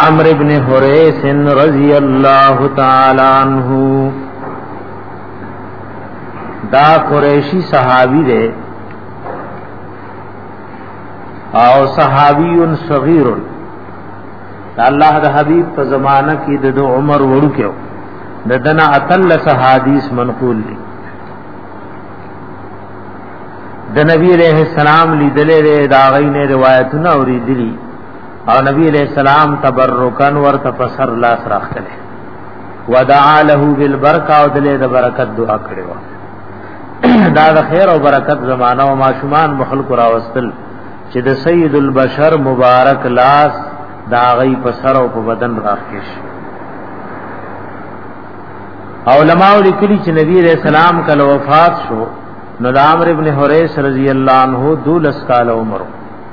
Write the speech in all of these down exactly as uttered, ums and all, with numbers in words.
عمرو بن حریث رضی اللہ تعالی عنہ دا قریشی صحابی دے او صحابی صغیر اللہ دا حبیب په زمانہ کې د عمر وړو کې د دنا اتل حدیث منقول دي د نبی علیہ السلام لیدلې دا غینه روایتونه اوریدلي او نبی علیہ السلام تبرکان ورته فسر لاس راخله ودعا له بالبرکه او دله د برکت دعا کړو دا د خیر او برکت زمانہ او ماشومان مخلق راوستل چې د سید البشر مبارک لاس دا غي په سر او په بدن راخیش علماء لیکلي چې نبی علیہ السلام کله وفات شو نو عمرو ابن حریث رضی اللہ عنہ دولس کال عمر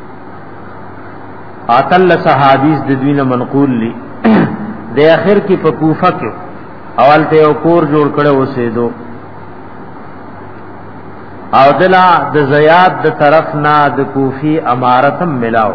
اتل حدیث د دوینه منقول لی د اخر کې په کوفه کې اول ته او کور جوړ کړه اوسېدو او دلا د زیاد د طرف نه د کوفی امارتم ملاو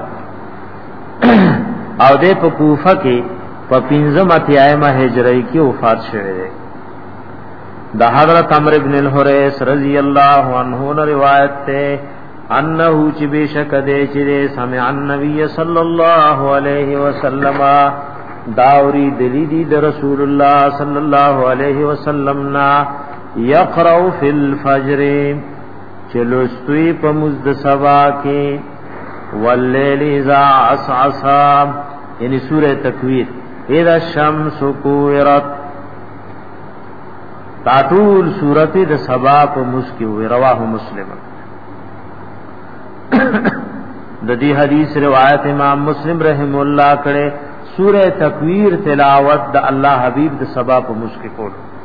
او د په کوفه کې په پنځم اتیایمه هجری کې وفات شوه دا حضرت عمرو ابن الحریث رضی اللہ عنہ نے روایت تے انه چ بیشک دے چرے سمع النبی صلی اللہ علیہ وسلم داوری دلی دی رسول اللہ صلی اللہ علیہ وسلم نا یقرأ فی الفجر چلو استوی په مزد سبا کې واللیل اذا عسعس یعنی سورہ تکویر اذا الشمس کوورت تاطول صورت د سبا په مسکی وی رواه مسلم د دې حدیث روایت امام مسلم رحم الله کړه سورہ تکویر تلاوت د الله حبیب د سبا په مسکی کول